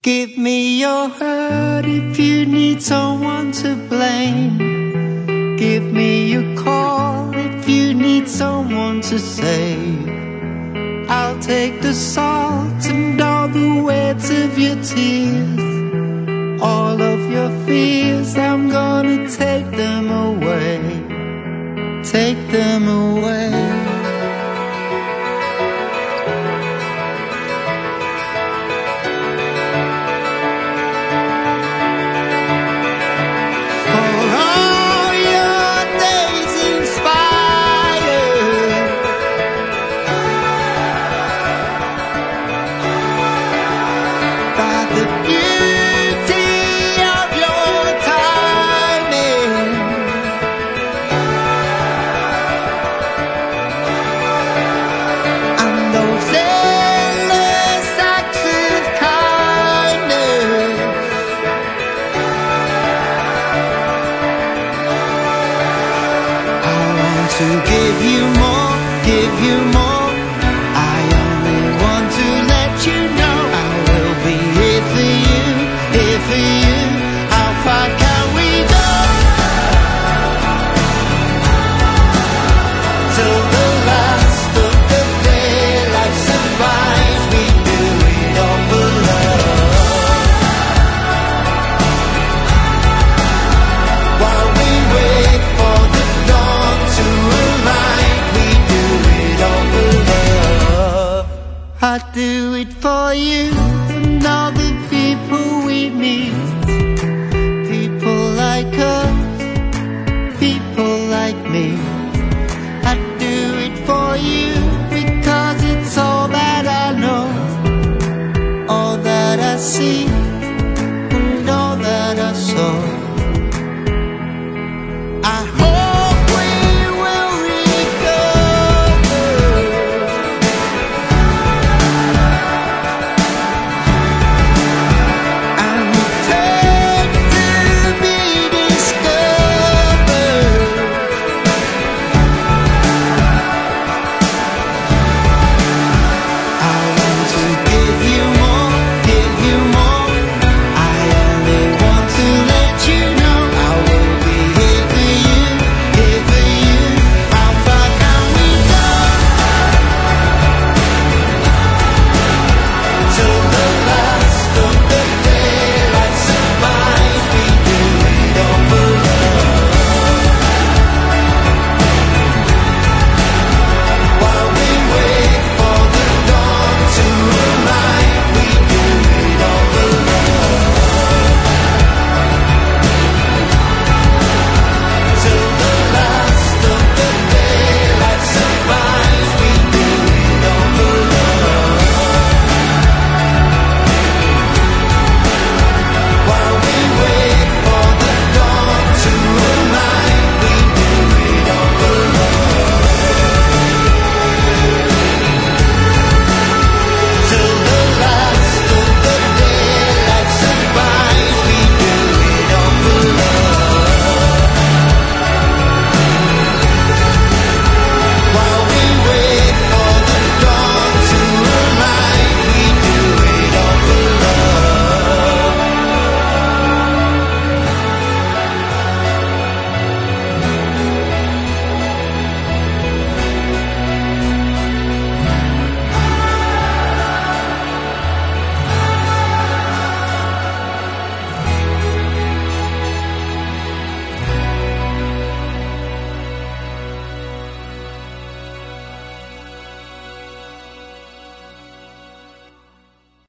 Give me your hurt if you need someone to blame. Give me your call if you need someone to save. I'll take the salt and all the weights of your tears. All of your fears, I'm gonna take them away. Take them away. To give you more, give you more. I only want to let you know I will be here for you, here for you. How far can we go? Till the last of the daylight survives. We do it all for love. While we wait for the dawn to align, we do it all for love. I do it for you and all the people we meet. People like us, people like me. I do it for you because it's all that I know, all that I see.